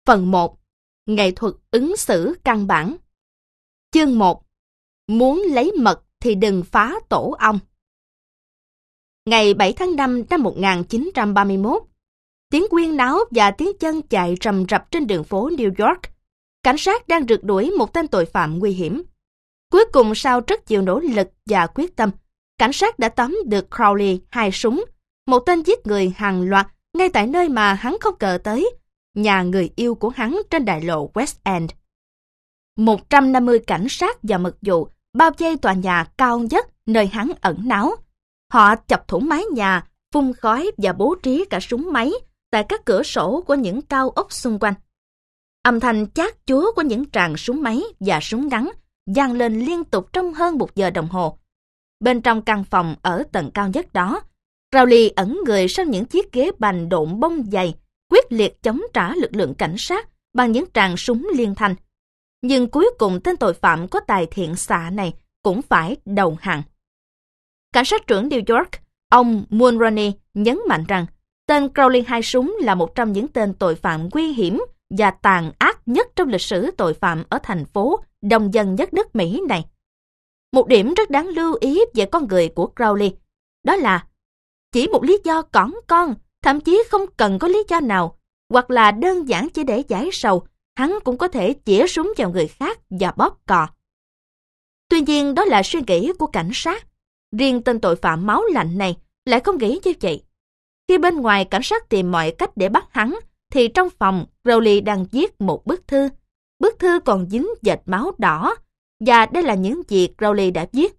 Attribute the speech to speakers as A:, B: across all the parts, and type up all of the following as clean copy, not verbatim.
A: Phần 1. Nghệ thuật ứng xử căn bản. Chương 1. Muốn lấy mật thì đừng phá tổ ong. Ngày 7 tháng 5 năm 1931, tiếng huyên náo và tiếng chân chạy rầm rập trên đường phố New York. Cảnh sát đang rượt đuổi một tên tội phạm nguy hiểm. Cuối cùng, sau rất nhiều nỗ lực và quyết tâm, cảnh sát đã tóm được Crowley, hai súng, một tên giết người hàng loạt ngay tại nơi mà hắn không ngờ tới, nhà người yêu của hắn trên đại lộ West End. 150 cảnh sát và mật vụ bao vây tòa nhà cao nhất nơi hắn ẩn náu. Họ chọc thủng mái nhà, phun khói và bố trí cả súng máy tại các cửa sổ của những cao ốc xung quanh. Âm thanh chát chúa của những tràng súng máy và súng ngắn vang lên liên tục trong hơn 1 giờ đồng hồ. Bên trong căn phòng ở tầng cao nhất đó, Crowley ẩn người sau những chiếc ghế bành độn bông dày, quyết liệt chống trả lực lượng cảnh sát bằng những tràng súng liên thanh. Nhưng cuối cùng tên tội phạm có tài thiện xạ này cũng phải đầu hàng. Cảnh sát trưởng New York, ông Mulroney, nhấn mạnh rằng tên Crowley hai súng là một trong những tên tội phạm nguy hiểm và tàn ác nhất trong lịch sử tội phạm ở thành phố đông dân nhất nước Mỹ này. Một điểm rất đáng lưu ý về con người của Crowley, đó là chỉ một lý do cỏn con, thậm chí không cần có lý do nào, hoặc là đơn giản chỉ để giải sầu, hắn cũng có thể chĩa súng vào người khác và bóp cò. Tuy nhiên, đó là suy nghĩ của cảnh sát. Riêng tên tội phạm máu lạnh này lại không nghĩ như vậy. Khi bên ngoài cảnh sát tìm mọi cách để bắt hắn, thì trong phòng Crowley đang viết một bức thư. Bức thư còn dính dệt máu đỏ, và đây là những gì Crowley đã viết.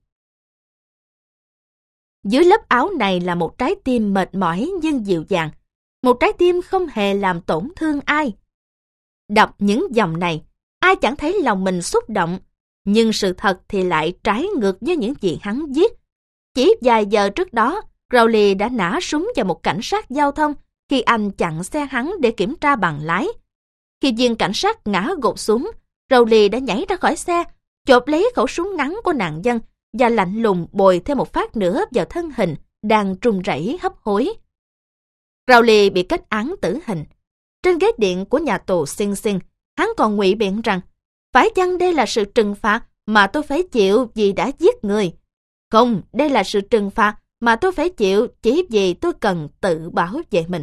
A: Dưới lớp áo này là một trái tim mệt mỏi nhưng dịu dàng. Một trái tim không hề làm tổn thương ai. Đọc những dòng này, ai chẳng thấy lòng mình xúc động, nhưng sự thật thì lại trái ngược với những gì hắn viết. Chỉ vài giờ trước đó, Crowley đã nã súng vào một cảnh sát giao thông khi anh chặn xe hắn để kiểm tra bằng lái. Khi viên cảnh sát ngã gục xuống, Crowley đã nhảy ra khỏi xe, chộp lấy khẩu súng ngắn của nạn nhân và lạnh lùng bồi thêm một phát nữa vào thân hình đang run rẩy hấp hối. Crowley bị kết án tử hình. Trên ghế điện của nhà tù Sing Sing, hắn còn ngụy biện rằng phải chăng đây là sự trừng phạt mà tôi phải chịu vì đã giết người? Không, đây là sự trừng phạt mà tôi phải chịu chỉ vì tôi cần tự bảo vệ mình.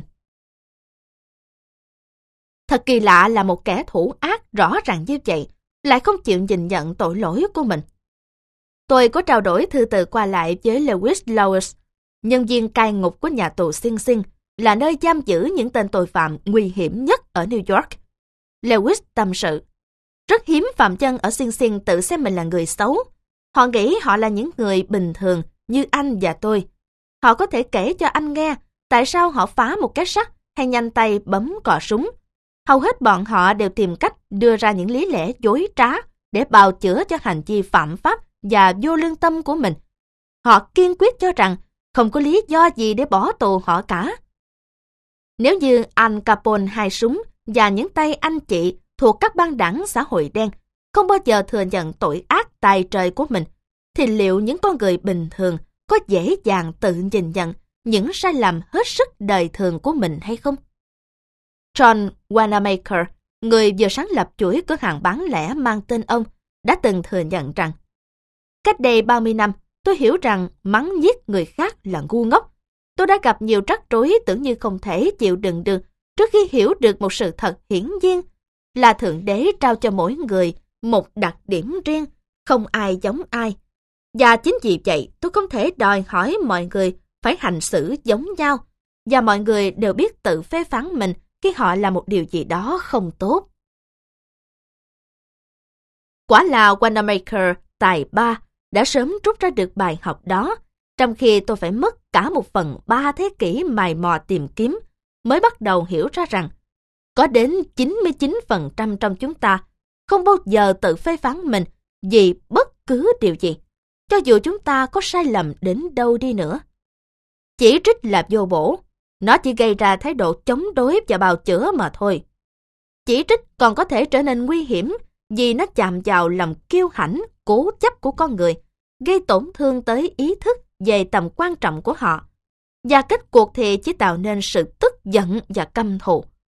A: Thật kỳ lạ là một kẻ thủ ác rõ ràng như vậy lại không chịu nhìn nhận tội lỗi của mình. Tôi có trao đổi thư từ qua lại với Lewis Lowes, nhân viên cai ngục của nhà tù Sing Sing, là nơi giam giữ những tên tội phạm nguy hiểm nhất ở New York. Lewis tâm sự, rất hiếm phạm nhân ở Sing Sing tự xem mình là người xấu. Họ nghĩ họ là những người bình thường như anh và tôi. Họ có thể kể cho anh nghe tại sao họ phá một cái sắt hay nhanh tay bấm cò súng. Hầu hết bọn họ đều tìm cách đưa ra những lý lẽ dối trá để bào chữa cho hành vi phạm pháp và vô lương tâm của mình. Họ kiên quyết cho rằng không có lý do gì để bỏ tù họ cả. Nếu như Al Capone hai súng và những tay anh chị thuộc các băng đảng xã hội đen không bao giờ thừa nhận tội ác tày trời của mình, thì liệu những con người bình thường có dễ dàng tự nhìn nhận những sai lầm hết sức đời thường của mình hay không? John Wanamaker, người vừa sáng lập chuỗi cửa hàng bán lẻ mang tên ông, đã từng thừa nhận rằng cách đây 30 năm, tôi hiểu rằng mắng nhiếc người khác là ngu ngốc. Tôi đã gặp nhiều rắc rối tưởng như không thể chịu đựng được trước khi hiểu được một sự thật hiển nhiên là Thượng Đế trao cho mỗi người một đặc điểm riêng, không ai giống ai. Và chính vì vậy, tôi không thể đòi hỏi mọi người phải hành xử giống nhau, và mọi người đều biết tự phê phán mình khi họ làm một điều gì đó không tốt. Quả là Wanamaker tài ba đã sớm rút ra được bài học đó, trong khi tôi phải mất cả 1/3 thế kỷ mày mò tìm kiếm mới bắt đầu hiểu ra rằng có đến 99% trong chúng ta không bao giờ tự phê phán mình vì bất cứ điều gì, cho dù chúng ta có sai lầm đến đâu đi nữa. Chỉ trích là vô bổ, nó chỉ gây ra thái độ chống đối và bào chữa mà thôi. Chỉ trích còn có thể trở nên nguy hiểm vì nó chạm vào lòng kiêu hãnh, cố chấp của con người, gây tổn thương tới ý thức về tầm quan trọng của họ. Và kết cuộc thì chỉ tạo nên sự tức giận và căm thù.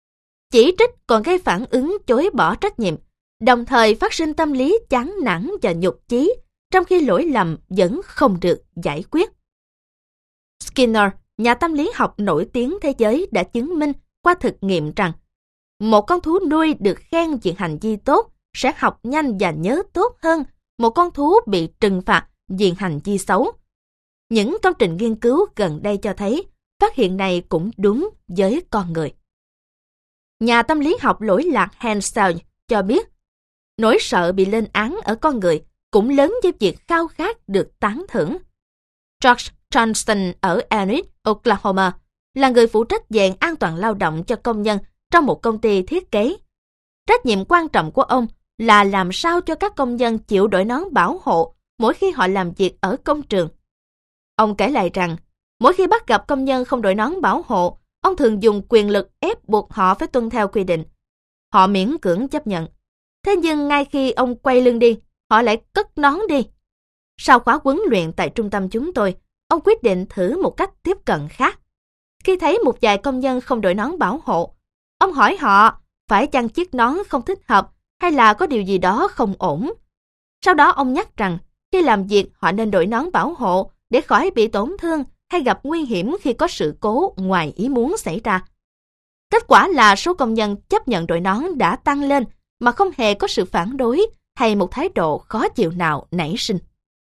A: Chỉ trích còn gây phản ứng chối bỏ trách nhiệm, đồng thời phát sinh tâm lý chán nản và nhục chí, trong khi lỗi lầm vẫn không được giải quyết. Skinner, nhà tâm lý học nổi tiếng thế giới, đã chứng minh qua thực nghiệm rằng một con thú nuôi được khen vì hành vi tốt sẽ học nhanh và nhớ tốt hơn một con thú bị trừng phạt vì hành vi xấu. Những công trình nghiên cứu gần đây cho thấy phát hiện này cũng đúng với con người. Nhà tâm lý học lỗi lạc Hans Selye cho biết, nỗi sợ bị lên án ở con người cũng lớn với việc khao khát được tán thưởng. George Johnson ở Enid, Oklahoma, là người phụ trách về an toàn lao động cho công nhân trong một công ty thiết kế. Trách nhiệm quan trọng của ông là làm sao cho các công nhân chịu đội nón bảo hộ mỗi khi họ làm việc ở công trường. Ông kể lại rằng, mỗi khi bắt gặp công nhân không đội nón bảo hộ, ông thường dùng quyền lực ép buộc họ phải tuân theo quy định. Họ miễn cưỡng chấp nhận. Thế nhưng ngay khi ông quay lưng đi, họ lại cất nón đi. Sau khóa huấn luyện tại trung tâm chúng tôi, ông quyết định thử một cách tiếp cận khác. Khi thấy một vài công nhân không đội nón bảo hộ, ông hỏi họ phải chăng chiếc nón không thích hợp hay là có điều gì đó không ổn. Sau đó ông nhắc rằng khi làm việc họ nên đội nón bảo hộ để khỏi bị tổn thương hay gặp nguy hiểm khi có sự cố ngoài ý muốn xảy ra. Kết quả là số công nhân chấp nhận đội nón đã tăng lên mà không hề có sự phản đối hay một thái độ khó chịu nào nảy sinh.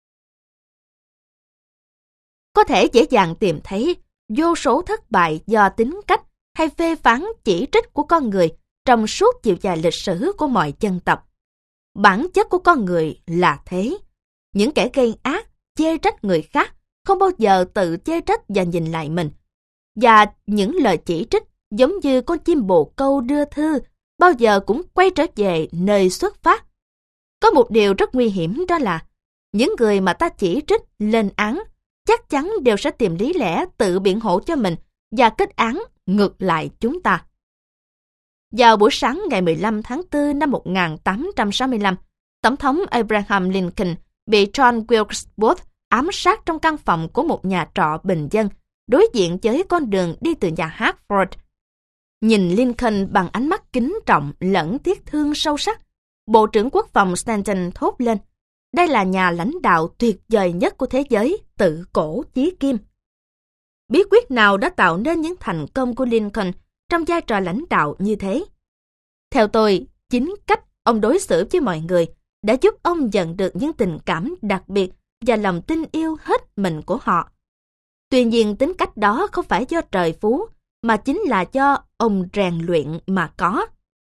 A: Có thể dễ dàng tìm thấy vô số thất bại do tính cách hay phê phán chỉ trích của con người trong suốt chiều dài lịch sử của mọi dân tộc. Bản chất của con người là thế. Những kẻ gây ác, chê trách người khác, không bao giờ tự chê trách và nhìn lại mình. Và những lời chỉ trích giống như con chim bồ câu đưa thư, bao giờ cũng quay trở về nơi xuất phát. Có một điều rất nguy hiểm, đó là những người mà ta chỉ trích, lên án, chắc chắn đều sẽ tìm lý lẽ tự biện hộ cho mình và kết án ngược lại chúng ta. Vào buổi sáng ngày 15 tháng 4 năm 1865, Tổng thống Abraham Lincoln bị John Wilkes Booth ám sát trong căn phòng của một nhà trọ bình dân, đối diện với con đường đi từ nhà hát Ford. Nhìn Lincoln bằng ánh mắt kính trọng lẫn tiếc thương sâu sắc, Bộ trưởng Quốc phòng Stanton thốt lên, đây là nhà lãnh đạo tuyệt vời nhất của thế giới từ cổ chí kim. Bí quyết nào đã tạo nên những thành công của Lincoln trong vai trò lãnh đạo như thế? Theo tôi, chính cách ông đối xử với mọi người đã giúp ông nhận được những tình cảm đặc biệt và lòng tin yêu hết mình của họ. Tuy nhiên, tính cách đó không phải do trời phú, mà chính là do ông rèn luyện mà có.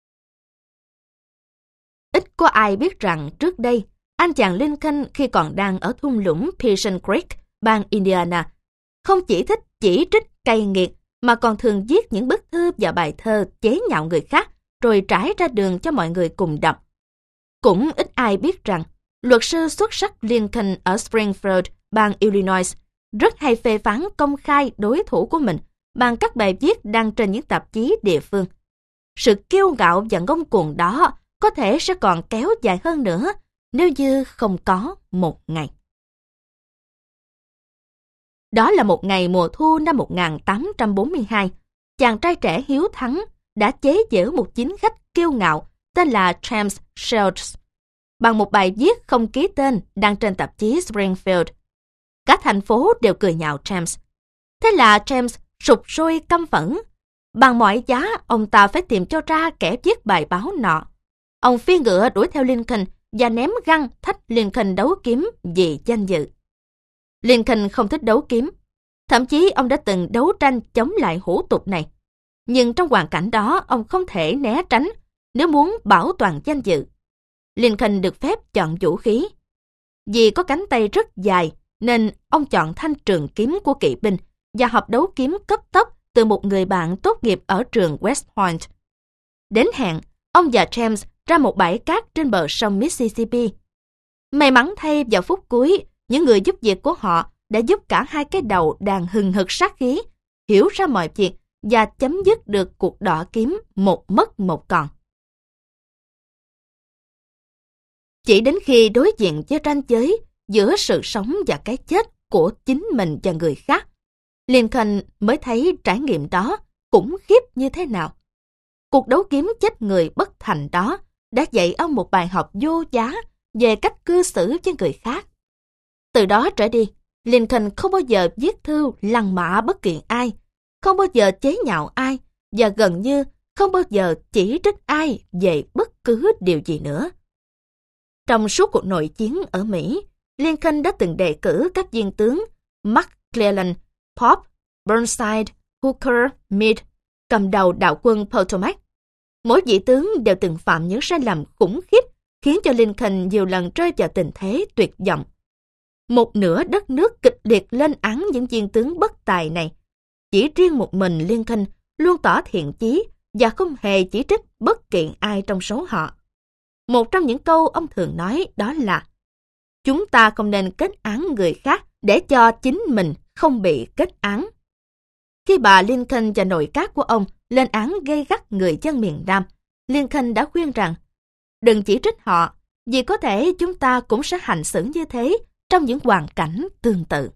A: Ít có ai biết rằng trước đây, anh chàng Lincoln khi còn đang ở thung lũng Pigeon Creek, bang Indiana, không chỉ thích chỉ trích cay nghiệt, mà còn thường viết những bức thư và bài thơ chế nhạo người khác, rồi trải ra đường cho mọi người cùng đọc. Cũng ít ai biết rằng, luật sư xuất sắc Lincoln ở Springfield, bang Illinois, rất hay phê phán công khai đối thủ của mình bằng các bài viết đăng trên những tạp chí địa phương. Sự kiêu ngạo và ngông cuồng đó có thể sẽ còn kéo dài hơn nữa nếu như không có một ngày. Đó là một ngày mùa thu năm 1842, chàng trai trẻ hiếu thắng đã chế giễu một chính khách kiêu ngạo tên là James Shields bằng một bài viết không ký tên đăng trên tạp chí Springfield. Cả thành phố đều cười nhạo James. Thế là James sục sôi căm phẫn. Bằng mọi giá, ông ta phải tìm cho ra kẻ viết bài báo nọ. Ông phi ngựa đuổi theo Lincoln và ném găng thách Lincoln đấu kiếm vì danh dự. Lincoln không thích đấu kiếm. Thậm chí ông đã từng đấu tranh chống lại hủ tục này. Nhưng trong hoàn cảnh đó, ông không thể né tránh nếu muốn bảo toàn danh dự. Lincoln được phép chọn vũ khí. Vì có cánh tay rất dài, nên ông chọn thanh trường kiếm của kỵ binh và học đấu kiếm cấp tốc từ một người bạn tốt nghiệp ở trường West Point. Đến hẹn, ông và James ra một bãi cát trên bờ sông Mississippi. May mắn thay, vào phút cuối, những người giúp việc của họ đã giúp cả hai cái đầu đang hừng hực sát khí hiểu ra mọi việc và chấm dứt được cuộc đọ kiếm một mất một còn. Chỉ đến khi đối diện với ranh giới giữa sự sống và cái chết của chính mình và người khác, Lincoln mới thấy trải nghiệm đó khủng khiếp như thế nào. Cuộc đấu kiếm chết người bất thành đó đã dạy ông một bài học vô giá về cách cư xử với người khác. Từ đó trở đi, Lincoln không bao giờ viết thư lăng mạ bất kỳ ai, không bao giờ chế nhạo ai và gần như không bao giờ chỉ trích ai về bất cứ điều gì nữa. Trong suốt cuộc nội chiến ở Mỹ, Lincoln đã từng đề cử các viên tướng McClellan, Pope, Burnside, Hooker, Meade cầm đầu đạo quân Potomac. Mỗi vị tướng đều từng phạm những sai lầm khủng khiếp khiến cho Lincoln nhiều lần rơi vào tình thế tuyệt vọng. Một nửa đất nước kịch liệt lên án những viên tướng bất tài này. Chỉ riêng một mình Lincoln luôn tỏ thiện chí và không hề chỉ trích bất kỳ ai trong số họ. Một trong những câu ông thường nói đó là: chúng ta không nên kết án người khác để cho chính mình không bị kết án. Khi bà Lincoln và nội các của ông lên án gay gắt người dân miền Nam, Lincoln đã khuyên rằng đừng chỉ trích họ, vì có thể chúng ta cũng sẽ hành xử như thế trong những hoàn cảnh tương tự.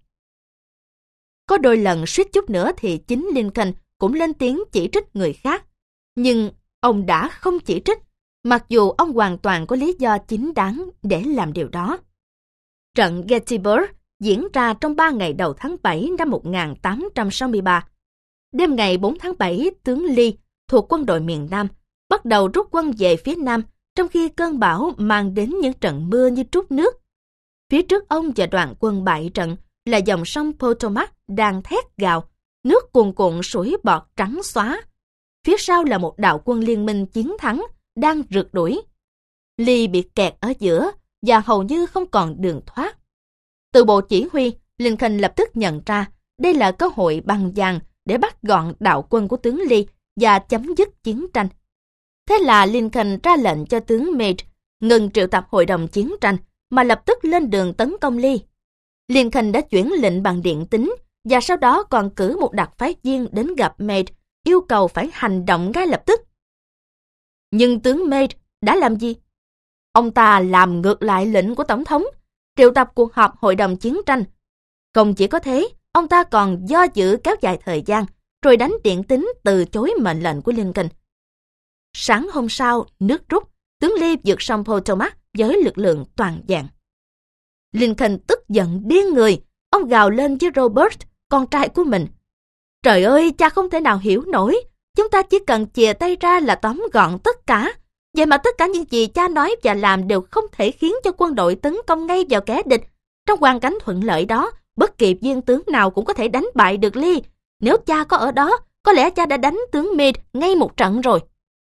A: Có đôi lần suýt chút nữa thì chính Lincoln cũng lên tiếng chỉ trích người khác, nhưng ông đã không chỉ trích, mặc dù ông hoàn toàn có lý do chính đáng để làm điều đó. Trận Gettysburg diễn ra trong 3 ngày đầu tháng 7 năm 1863. Đêm ngày 4 tháng 7, tướng Lee thuộc quân đội miền Nam bắt đầu rút quân về phía Nam, trong khi cơn bão mang đến những trận mưa như trút nước. Phía trước ông và đoàn quân bại trận là dòng sông Potomac đang thét gào, nước cuồn cuộn sủi bọt trắng xóa. Phía sau là một đạo quân liên minh chiến thắng đang rượt đuổi. Lee bị kẹt ở giữa và hầu như không còn đường thoát. Từ bộ chỉ huy, Lincoln lập tức nhận ra đây là cơ hội bằng vàng để bắt gọn đạo quân của tướng Lee và chấm dứt chiến tranh. Thế là Lincoln ra lệnh cho tướng Meade ngừng triệu tập hội đồng chiến tranh mà lập tức lên đường tấn công Lee. Lincoln đã chuyển lệnh bằng điện tín và sau đó còn cử một đặc phái viên đến gặp Meade, yêu cầu phải hành động ngay lập tức. Nhưng tướng Meade đã làm gì? Ông ta làm ngược lại lệnh của Tổng thống, triệu tập cuộc họp hội đồng chiến tranh. Không chỉ có thế, ông ta còn do dự kéo dài thời gian, rồi đánh điện tín từ chối mệnh lệnh của Lincoln. Sáng hôm sau, nước rút, tướng Lee vượt sông Potomac với lực lượng toàn vẹn. Lincoln tức giận điên người, ông gào lên với Robert, con trai của mình. Trời ơi, cha không thể nào hiểu nổi, chúng ta chỉ cần chìa tay ra là tóm gọn tất cả. Vậy mà tất cả những gì cha nói và làm đều không thể khiến cho quân đội tấn công ngay vào kẻ địch. Trong hoàn cảnh thuận lợi đó, bất kỳ viên tướng nào cũng có thể đánh bại được Lee. Nếu cha có ở đó, có lẽ cha đã đánh tướng Meade ngay một trận rồi.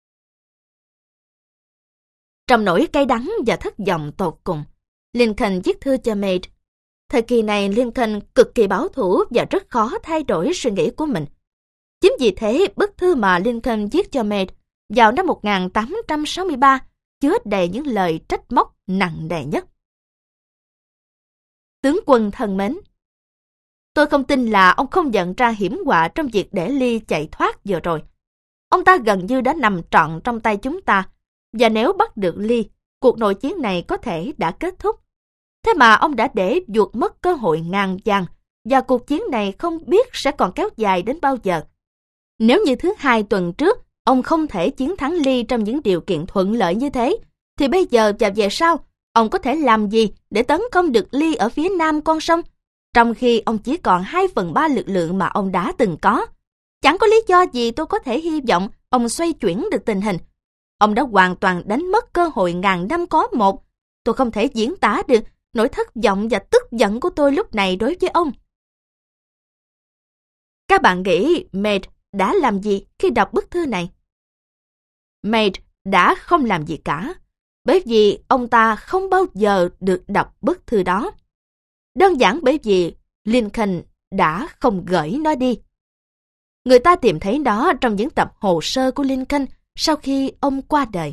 A: Trong nỗi cay đắng và thất vọng tột cùng, Lincoln viết thư cho Meade. Thời kỳ này Lincoln cực kỳ bảo thủ và rất khó thay đổi suy nghĩ của mình. Chính vì thế, bức thư mà Lincoln viết cho Meade vào năm 1863 chứa đầy những lời trách móc nặng nề nhất. Tướng quân thân mến, tôi không tin là ông không nhận ra hiểm họa trong việc để Lee chạy thoát vừa rồi. Ông ta gần như đã nằm trọn trong tay chúng ta, và nếu bắt được Lee, cuộc nội chiến này có thể đã kết thúc. Thế mà ông đã để vụt mất cơ hội ngàn vàng, và cuộc chiến này không biết sẽ còn kéo dài đến bao giờ. Nếu như thứ 2 tuần trước, ông không thể chiến thắng Lee trong những điều kiện thuận lợi như thế, thì bây giờ và về sau, ông có thể làm gì để tấn công được Lee ở phía nam con sông, trong khi ông chỉ còn 2/3 lực lượng mà ông đã từng có? Chẳng có lý do gì tôi có thể hy vọng ông xoay chuyển được tình hình. Ông đã hoàn toàn đánh mất cơ hội ngàn năm có một. Tôi không thể diễn tả được nỗi thất vọng và tức giận của tôi lúc này đối với ông. Các bạn nghĩ Meade đã làm gì khi đọc bức thư này? Meade đã không làm gì cả, bởi vì ông ta không bao giờ được đọc bức thư đó. Đơn giản bởi vì Lincoln đã không gửi nó đi. Người ta tìm thấy nó trong những tập hồ sơ của Lincoln sau khi ông qua đời.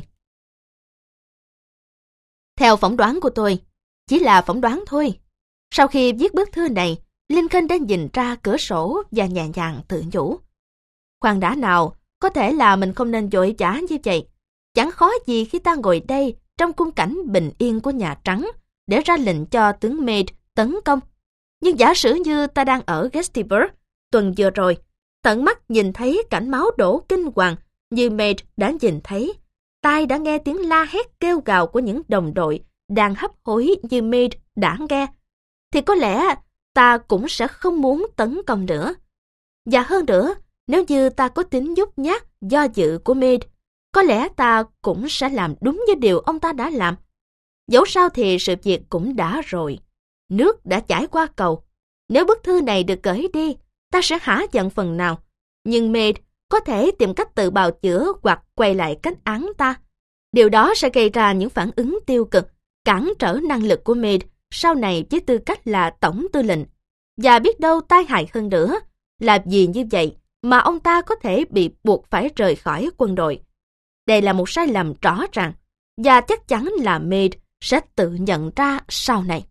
A: Theo phỏng đoán của tôi, chỉ là phỏng đoán thôi. Sau khi viết bức thư này, Lincoln đã nhìn ra cửa sổ và nhẹ nhàng tự nhủ. Khoan đã nào, có thể là mình không nên vội vã như vậy. Chẳng khó gì khi ta ngồi đây trong khung cảnh bình yên của Nhà Trắng để ra lệnh cho tướng Meade tấn công. Nhưng giả sử như ta đang ở Gettysburg tuần vừa rồi, tận mắt nhìn thấy cảnh máu đổ kinh hoàng như Meade đã nhìn thấy, tai đã nghe tiếng la hét kêu gào của những đồng đội đang hấp hối như Meade đã nghe, thì có lẽ ta cũng sẽ không muốn tấn công nữa. Và hơn nữa, nếu như ta có tính nhút nhát, do dự của Meade, có lẽ ta cũng sẽ làm đúng như điều ông ta đã làm. Dẫu sao thì sự việc cũng đã rồi. Nước đã chảy qua cầu. Nếu bức thư này được gửi đi, ta sẽ hả giận phần nào. Nhưng Meade có thể tìm cách tự bào chữa hoặc quay lại cách án ta. Điều đó sẽ gây ra những phản ứng tiêu cực, cản trở năng lực của Meade sau này với tư cách là tổng tư lệnh. Và biết đâu tai hại hơn nữa, là vì như vậy mà ông ta có thể bị buộc phải rời khỏi quân đội. Đây là một sai lầm rõ ràng, và chắc chắn là Meade sẽ tự nhận ra sau này.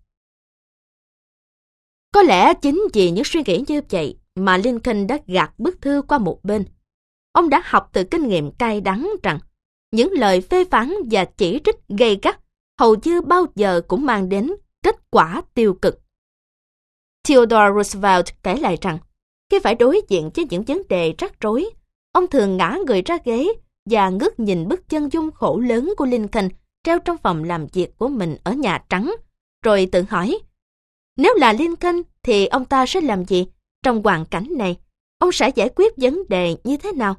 A: Có lẽ chính vì những suy nghĩ như vậy mà Lincoln đã gạt bức thư qua một bên. Ông đã học từ kinh nghiệm cay đắng rằng những lời phê phán và chỉ trích gay gắt hầu như bao giờ cũng mang đến kết quả tiêu cực. Theodore Roosevelt kể lại rằng, khi phải đối diện với những vấn đề rắc rối, ông thường ngã người ra ghế và ngước nhìn bức chân dung khổ lớn của Lincoln treo trong phòng làm việc của mình ở Nhà Trắng, rồi tự hỏi, nếu là Lincoln thì ông ta sẽ làm gì? Trong hoàn cảnh này, ông sẽ giải quyết vấn đề như thế nào?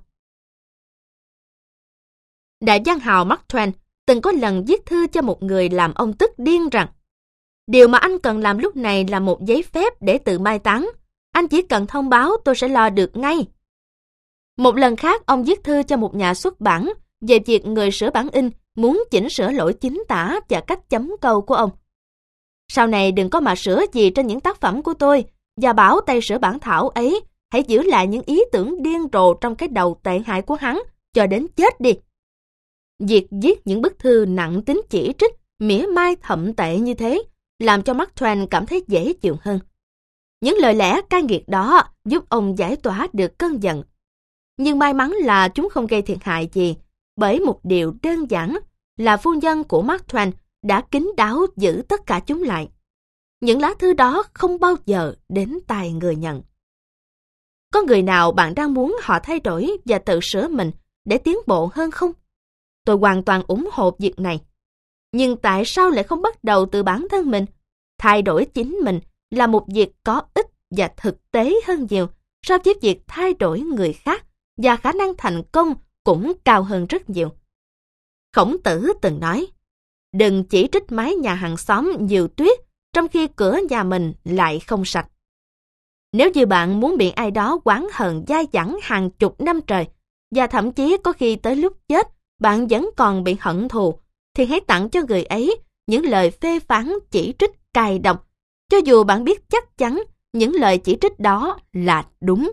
A: Đại văn hào Mark Twain từng có lần viết thư cho một người làm ông tức điên rằng, điều mà anh cần làm lúc này là một giấy phép để tự mai táng. Anh chỉ cần thông báo tôi sẽ lo được ngay. Một lần khác, ông viết thư cho một nhà xuất bản về việc người sửa bản in muốn chỉnh sửa lỗi chính tả và cách chấm câu của ông. Sau này đừng có mà sửa gì trên những tác phẩm của tôi, và bảo tay sửa bản thảo ấy hãy giữ lại những ý tưởng điên rồ trong cái đầu tệ hại của hắn cho đến chết đi. Việc viết những bức thư nặng tính chỉ trích, mỉa mai thậm tệ như thế làm cho Mark Twain cảm thấy dễ chịu hơn. Những lời lẽ cay nghiệt đó giúp ông giải tỏa được cơn giận. Nhưng may mắn là chúng không gây thiệt hại gì, bởi một điều đơn giản là phu nhân của Mark Twain đã kín đáo giữ tất cả chúng lại. Những lá thư đó không bao giờ đến tai người nhận. Có người nào bạn đang muốn họ thay đổi và tự sửa mình để tiến bộ hơn không? Tôi hoàn toàn ủng hộ việc này. Nhưng tại sao lại không bắt đầu từ bản thân mình? Thay đổi chính mình là một việc có ích và thực tế hơn nhiều so với việc thay đổi người khác, và khả năng thành công cũng cao hơn rất nhiều. Khổng Tử từng nói, đừng chỉ trích mái nhà hàng xóm nhiều tuyết trong khi cửa nhà mình lại không sạch. Nếu như bạn muốn bị ai đó oán hờn dai dẳng hàng chục năm trời, và thậm chí có khi tới lúc chết bạn vẫn còn bị hận thù, thì hãy tặng cho người ấy những lời phê phán chỉ trích cay độc, cho dù bạn biết chắc chắn những lời chỉ trích đó là đúng.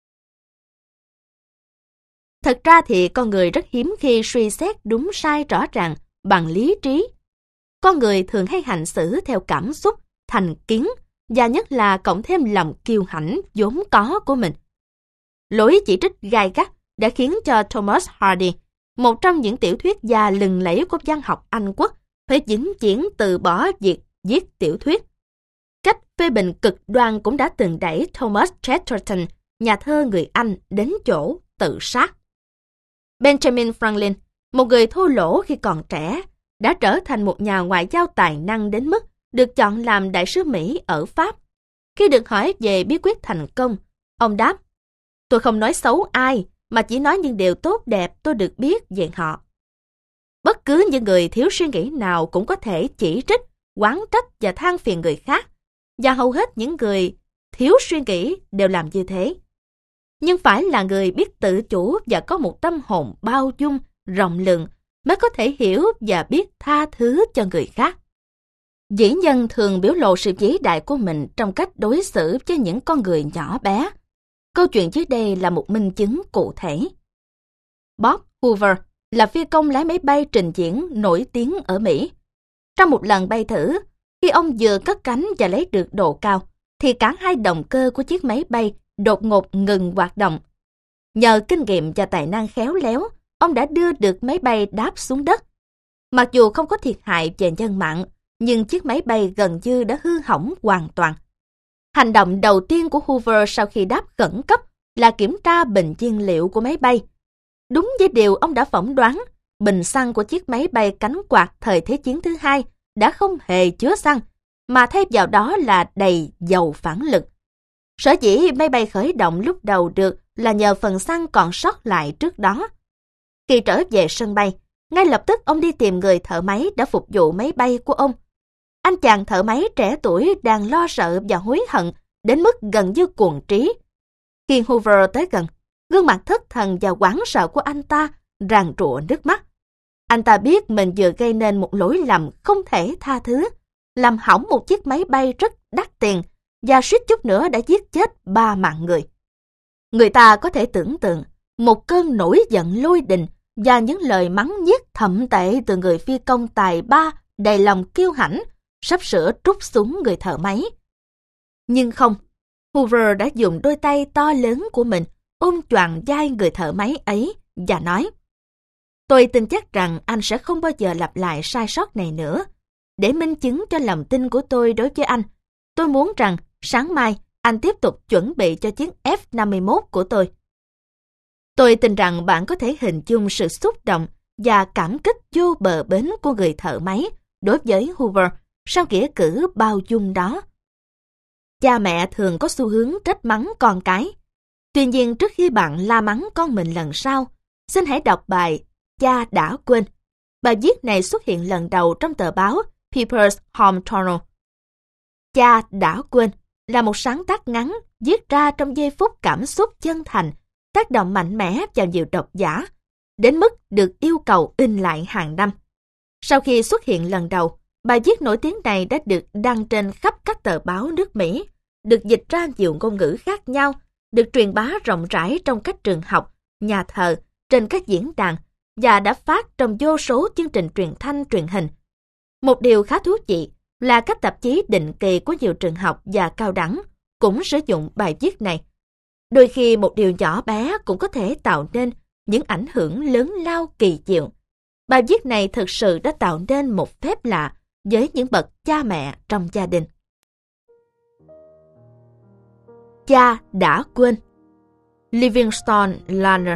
A: Thật ra thì con người rất hiếm khi suy xét đúng sai rõ ràng bằng lý trí. Con người thường hay hành xử theo cảm xúc, thành kiến, và nhất là cộng thêm lòng kiêu hãnh vốn có của mình. Lối chỉ trích gay gắt đã khiến cho Thomas Hardy, một trong những tiểu thuyết gia lừng lẫy của văn học Anh quốc, phải vĩnh viễn từ bỏ việc viết tiểu thuyết. Cách phê bình cực đoan cũng đã từng đẩy Thomas Chatterton, nhà thơ người Anh, đến chỗ tự sát. Benjamin Franklin, một người thô lỗ khi còn trẻ, đã trở thành một nhà ngoại giao tài năng đến mức được chọn làm đại sứ Mỹ ở Pháp. Khi được hỏi về bí quyết thành công, ông đáp, tôi không nói xấu ai, mà chỉ nói những điều tốt đẹp tôi được biết về họ. Bất cứ những người thiếu suy nghĩ nào cũng có thể chỉ trích, oán trách và than phiền người khác, và hầu hết những người thiếu suy nghĩ đều làm như thế. Nhưng phải là người biết tự chủ và có một tâm hồn bao dung, rộng lượng mới có thể hiểu và biết tha thứ cho người khác. Vĩ nhân thường biểu lộ sự vĩ đại của mình trong cách đối xử với những con người nhỏ bé. Câu chuyện dưới đây là một minh chứng cụ thể. Bob Hoover là phi công lái máy bay trình diễn nổi tiếng ở Mỹ. Trong một lần bay thử, khi ông vừa cất cánh và lấy được độ cao, thì cả hai động cơ của chiếc máy bay đột ngột ngừng hoạt động. Nhờ kinh nghiệm và tài năng khéo léo, ông đã đưa được máy bay đáp xuống đất. Mặc dù không có thiệt hại về nhân mạng, nhưng chiếc máy bay gần như đã hư hỏng hoàn toàn. Hành động đầu tiên của Hoover sau khi đáp khẩn cấp là kiểm tra bình nhiên liệu của máy bay. Đúng với điều ông đã phỏng đoán, bình xăng của chiếc máy bay cánh quạt thời Thế chiến thứ hai đã không hề chứa xăng, mà thay vào đó là đầy dầu phản lực. Sở dĩ máy bay khởi động lúc đầu được là nhờ phần xăng còn sót lại trước đó. Khi trở về sân bay, ngay lập tức ông đi tìm người thợ máy đã phục vụ máy bay của ông. Anh chàng thợ máy trẻ tuổi đang lo sợ và hối hận đến mức gần như cuồng trí. Khi Hoover tới gần, gương mặt thất thần và hoảng sợ của anh ta ràn rụa nước mắt. Anh ta biết mình vừa gây nên một lỗi lầm không thể tha thứ, làm hỏng một chiếc máy bay rất đắt tiền và suýt chút nữa đã giết chết 3 mạng người. Người ta có thể tưởng tượng một cơn nổi giận lôi đình và những lời mắng nhiếc thậm tệ từ người phi công tài ba đầy lòng kiêu hãnh sắp sửa trút xuống người thợ máy. Nhưng không, Hoover đã dùng đôi tay to lớn của mình ôm choàng vai người thợ máy ấy và nói: "Tôi tin chắc rằng anh sẽ không bao giờ lặp lại sai sót này nữa. Để minh chứng cho lòng tin của tôi đối với anh, tôi muốn rằng sáng mai anh tiếp tục chuẩn bị cho chiếc F-51 của tôi." Tôi tin rằng bạn có thể hình dung sự xúc động và cảm kích vô bờ bến của người thợ máy đối với Hoover sau nghĩa cử bao dung đó. Cha mẹ thường có xu hướng trách mắng con cái. Tuy nhiên, trước khi bạn la mắng con mình lần sau, xin hãy đọc bài Cha đã quên. Bài viết này xuất hiện lần đầu trong tờ báo People's Home Journal. Cha đã quên là một sáng tác ngắn viết ra trong giây phút cảm xúc chân thành, tác động mạnh mẽ vào nhiều độc giả, đến mức được yêu cầu in lại hàng năm. Sau khi xuất hiện lần đầu, bài viết nổi tiếng này đã được đăng trên khắp các tờ báo nước Mỹ, được dịch ra nhiều ngôn ngữ khác nhau, được truyền bá rộng rãi trong các trường học, nhà thờ, trên các diễn đàn và đã phát trong vô số chương trình truyền thanh truyền hình. Một điều khá thú vị là các tạp chí định kỳ của nhiều trường học và cao đẳng cũng sử dụng bài viết này. Đôi khi một điều nhỏ bé cũng có thể tạo nên những ảnh hưởng lớn lao kỳ diệu. Bài viết này thực sự đã tạo nên một phép lạ với những bậc cha mẹ trong gia đình. Cha đã quên. Livingstone Larner.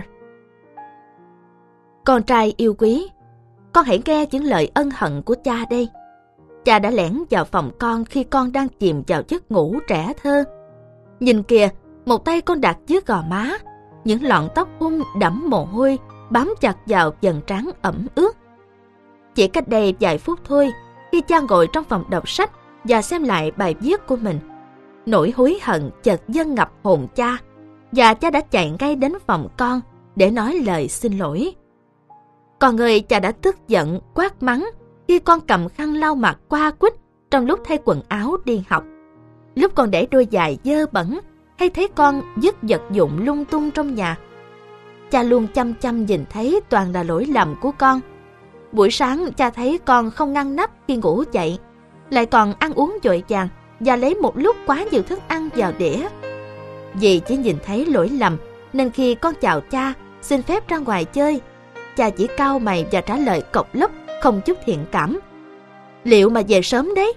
A: Con trai yêu quý, con hãy nghe những lời ân hận của cha đây. Cha đã lẻn vào phòng con khi con đang chìm vào giấc ngủ trẻ thơ. Nhìn kìa, một tay con đặt dưới gò má, những lọn tóc hung đẫm mồ hôi bám chặt vào vầng trán ẩm ướt. Chỉ cách đây vài phút thôi, khi cha ngồi trong phòng đọc sách và xem lại bài viết của mình, nỗi hối hận chợt dâng ngập hồn cha, và cha đã chạy ngay đến phòng con để nói lời xin lỗi. Còn người cha đã tức giận quát mắng khi con cầm khăn lau mặt qua quýt trong lúc thay quần áo đi học, lúc con để đôi giày dơ bẩn, hay thấy con vứt vật dụng lung tung trong nhà. Cha luôn chăm chăm nhìn thấy toàn là lỗi lầm của con. Buổi sáng cha thấy con không ngăn nắp khi ngủ dậy, lại còn ăn uống vội vàng và lấy một lúc quá nhiều thức ăn vào đĩa. Vì chỉ nhìn thấy lỗi lầm nên khi con chào cha xin phép ra ngoài chơi, cha chỉ cau mày và trả lời cộc lốc không chút thiện cảm: "Liệu mà về sớm đấy?"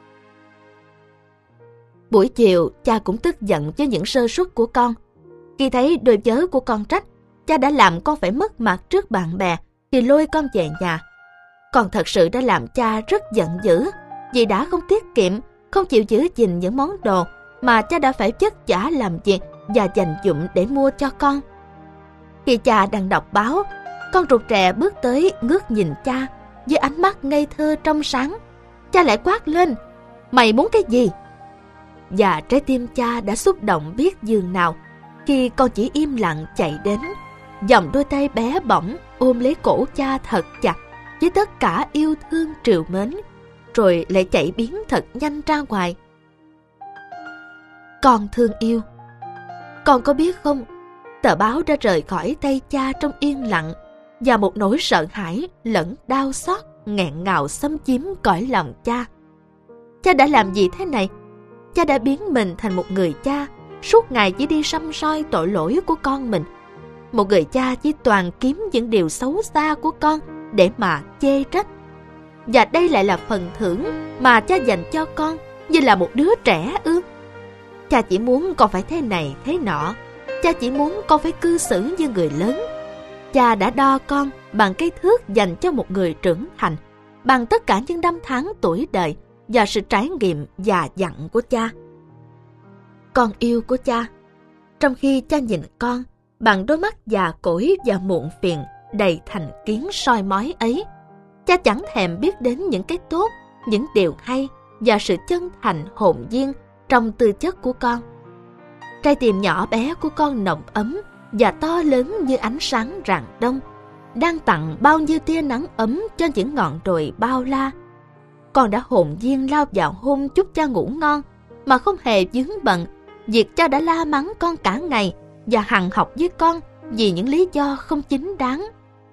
A: Buổi chiều, cha cũng tức giận với những sơ suất của con. Khi thấy đôi vớ của con trách, cha đã làm con phải mất mặt trước bạn bè thì lôi con về nhà. Con thật sự đã làm cha rất giận dữ, vì đã không tiết kiệm, không chịu giữ gìn những món đồ mà cha đã phải vất vả làm việc và dành dụm để mua cho con. Khi cha đang đọc báo, con rụt rè bước tới ngước nhìn cha với ánh mắt ngây thơ trong sáng. Cha lại quát lên: "Mày muốn cái gì?" Và trái tim cha đã xúc động biết dường nào khi con chỉ im lặng chạy đến, vòng đôi tay bé bỏng ôm lấy cổ cha thật chặt với tất cả yêu thương trìu mến, rồi lại chạy biến thật nhanh ra ngoài. Con thương yêu, con có biết không, tờ báo đã rời khỏi tay cha trong yên lặng, và một nỗi sợ hãi lẫn đau xót nghẹn ngào xâm chiếm cõi lòng cha. Cha đã làm gì thế này? Cha đã biến mình thành một người cha suốt ngày chỉ đi săm soi tội lỗi của con mình. Một người cha chỉ toàn kiếm những điều xấu xa của con để mà chê trách. Và đây lại là phần thưởng mà cha dành cho con, như là một đứa trẻ ư? Cha chỉ muốn con phải thế này thế nọ. Cha chỉ muốn con phải cư xử như người lớn. Cha đã đo con bằng cái thước dành cho một người trưởng thành, bằng tất cả những năm tháng tuổi đời và sự trải nghiệm già dặn của cha. Con yêu của cha. Trong khi cha nhìn con bằng đôi mắt già cỗi và muộn phiền đầy thành kiến soi mói ấy, cha chẳng thèm biết đến những cái tốt, những điều hay và sự chân thành hồn nhiên trong tư chất của con. Trái tim nhỏ bé của con nồng ấm và to lớn như ánh sáng rạng đông, đang tặng bao nhiêu tia nắng ấm cho những ngọn đồi bao la. Con đã hồn nhiên lao vào hôn chúc cha ngủ ngon mà không hề vướng bận việc cha đã la mắng con cả ngày và hằn học với con vì những lý do không chính đáng.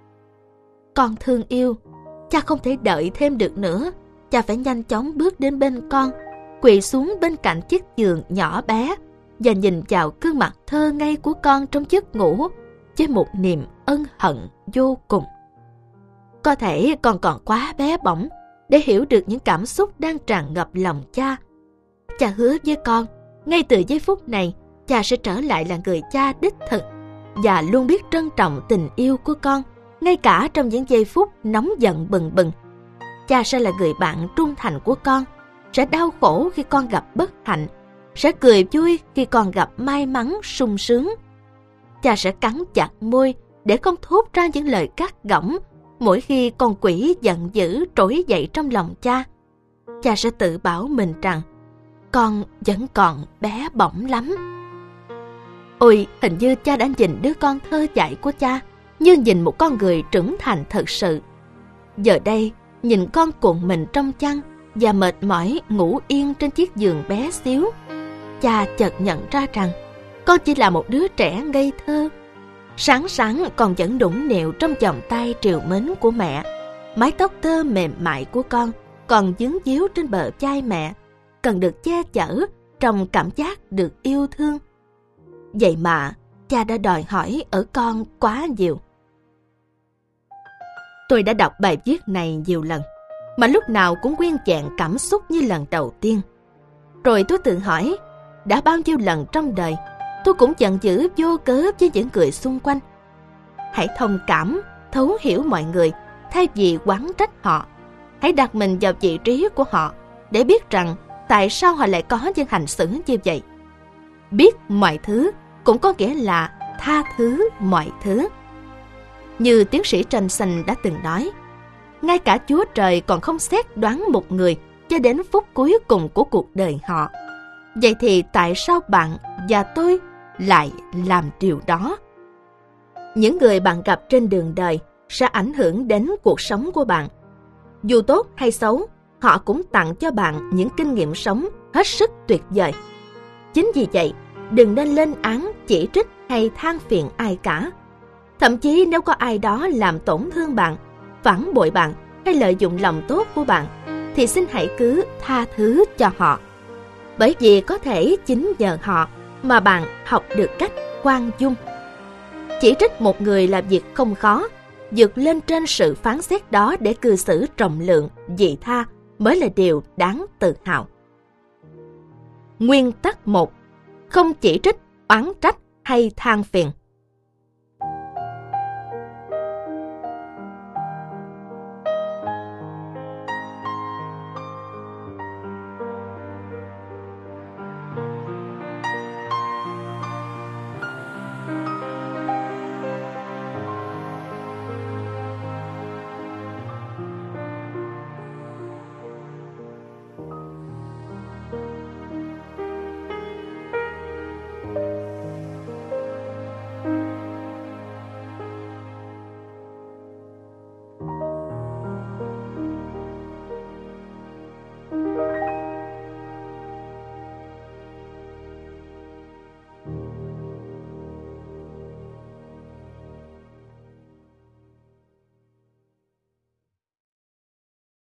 A: Con thương yêu, cha không thể đợi thêm được nữa. Cha phải nhanh chóng bước đến bên con, quỳ xuống bên cạnh chiếc giường nhỏ bé và nhìn vào gương mặt thơ ngây của con trong giấc ngủ với một niềm ân hận vô cùng. Có thể con còn quá bé bỏng để hiểu được những cảm xúc đang tràn ngập lòng cha. Cha hứa với con, ngay từ giây phút này, cha sẽ trở lại là người cha đích thực và luôn biết trân trọng tình yêu của con, ngay cả trong những giây phút nóng giận bừng bừng. Cha sẽ là người bạn trung thành của con, sẽ đau khổ khi con gặp bất hạnh, sẽ cười vui khi con gặp may mắn sung sướng. Cha sẽ cắn chặt môi để không thốt ra những lời gắt gỏng mỗi khi con quỷ giận dữ trỗi dậy trong lòng cha. Cha sẽ tự bảo mình rằng con vẫn còn bé bỏng lắm. Ôi, hình như cha đã nhìn đứa con thơ dại của cha như nhìn một con người trưởng thành thật sự. Giờ đây, nhìn con cuộn mình trong chăn và mệt mỏi ngủ yên trên chiếc giường bé xíu, cha chợt nhận ra rằng con chỉ là một đứa trẻ ngây thơ. Sáng sáng con vẫn nũng nịu trong vòng tay trìu mến của mẹ. Mái tóc tơ mềm mại của con còn vướng víu trên bờ vai mẹ, cần được che chở trong cảm giác được yêu thương. Vậy mà cha đã đòi hỏi ở con quá nhiều. Tôi đã đọc bài viết này nhiều lần, mà lúc nào cũng nguyên vẹn cảm xúc như lần đầu tiên. Rồi tôi tự hỏi, đã bao nhiêu lần trong đời tôi cũng giận dữ vô cớ với những người xung quanh. Hãy thông cảm, thấu hiểu mọi người thay vì oán trách họ. Hãy đặt mình vào vị trí của họ để biết rằng tại sao họ lại có những hành xử như vậy. Biết mọi thứ cũng có nghĩa là tha thứ mọi thứ. Như tiến sĩ Johnson đã từng nói, ngay cả Chúa Trời còn không xét đoán một người cho đến phút cuối cùng của cuộc đời họ. Vậy thì tại sao bạn và tôi lại làm điều đó? Những người bạn gặp trên đường đời sẽ ảnh hưởng đến cuộc sống của bạn. Dù tốt hay xấu, họ cũng tặng cho bạn những kinh nghiệm sống hết sức tuyệt vời. Chính vì vậy, đừng nên lên án, chỉ trích hay than phiền ai cả. Thậm chí nếu có ai đó làm tổn thương bạn, phản bội bạn hay lợi dụng lòng tốt của bạn, thì xin hãy cứ tha thứ cho họ. Bởi vì có thể chính nhờ họ mà bạn học được cách khoan dung. Chỉ trích một người là việc không khó, vượt lên trên sự phán xét đó để cư xử trọng lượng, vị tha mới là điều đáng tự hào. Nguyên tắc 1. Không chỉ trích, oán trách hay than phiền.